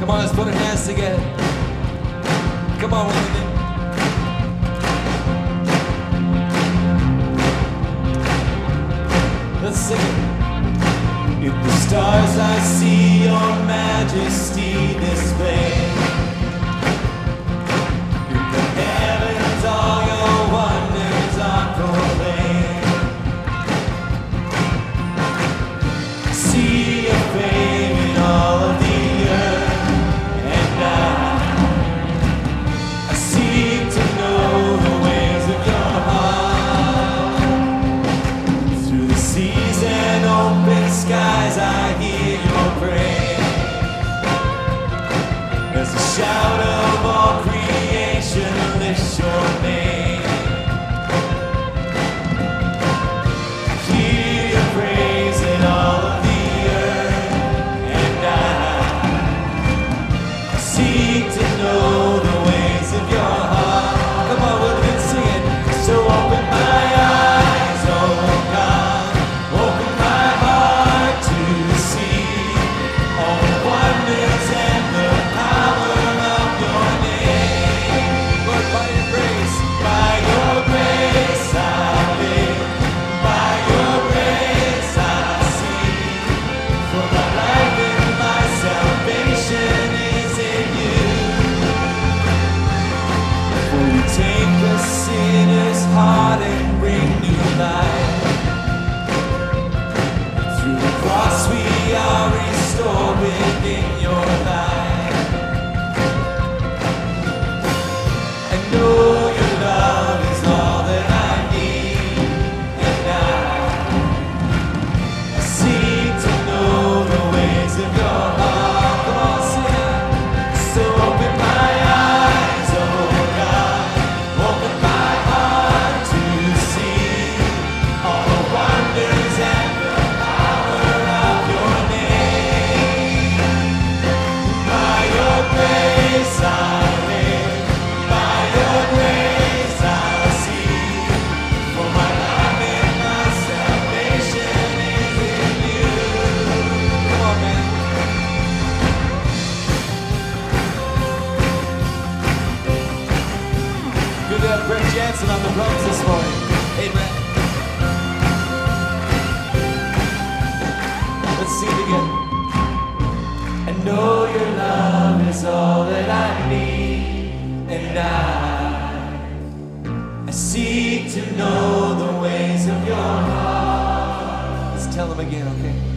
Come on, let's put our hands together. Come on, women. Let's sing it. In the stars I see your majesty displayed. In the heavens all your wonders are proclaimed. See your fame in all of the earth, and I seek to know the ways of your heart. Through the seas and open skies I hear your praise. As the shout of all creation lifts your name. I hear your praise in all of the earth, and I seek to know the ways of your heart. Come on, we'll sing it. So open my eyes, oh God, open my heart to see all the wonders and the power of your name. Lord, by your grace I live, by your grace I see. For my life and my salvation is in you. For you take a sinner's heart and bring new life. Through the cross we are restored within your life. I know your love is all that I need, and I seek to know the ways of your heart. Come on, sing it. So open my eyes, oh God, open my heart to see all the wonders and the power of your name. By your grace I live, by your grace I see. For my life and my salvation is in you. Come on, man. Good to have Brett Jansen on the drums this morning. Amen. Let's sing together. I know your love is all that I need, and I seek to know the ways of your heart. Let's tell them again, okay?